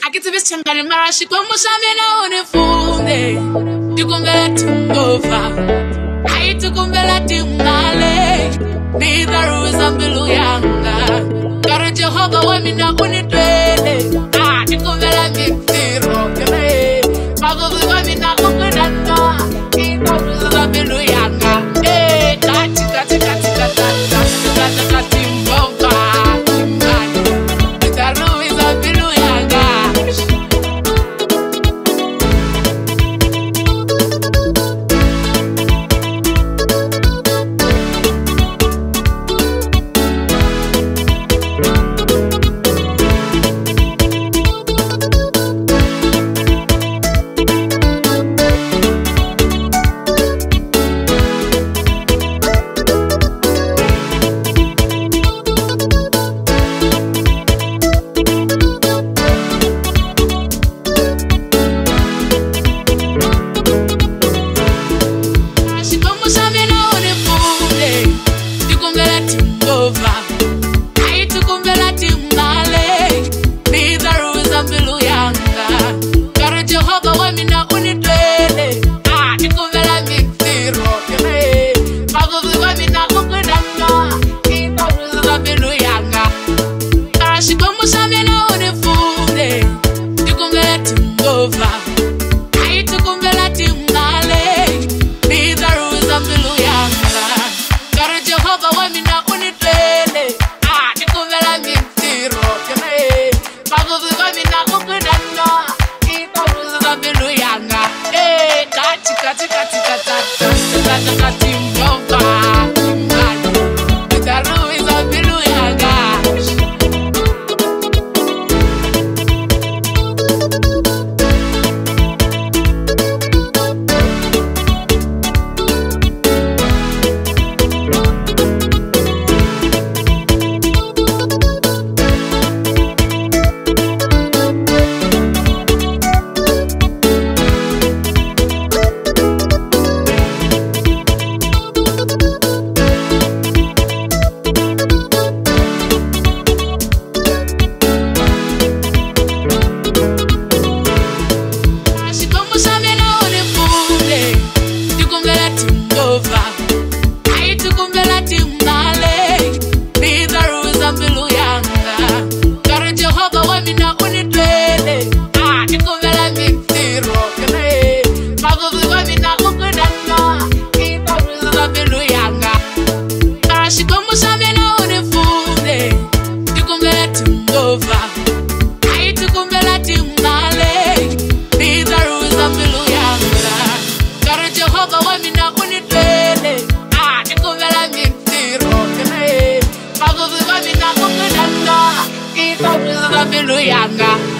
akitivis changani marashi kwa mushamena unifunde tikumbela tingova ai tikumbela timale nidharuza mbilu yanga karo Jehova wamina unitwele tikumbela mifiro kele magozi wamina kukudana nidharuza mbilu yanga kati kati kati kati kati kati mbova nidharuza mbilu yanga. Hallelujah.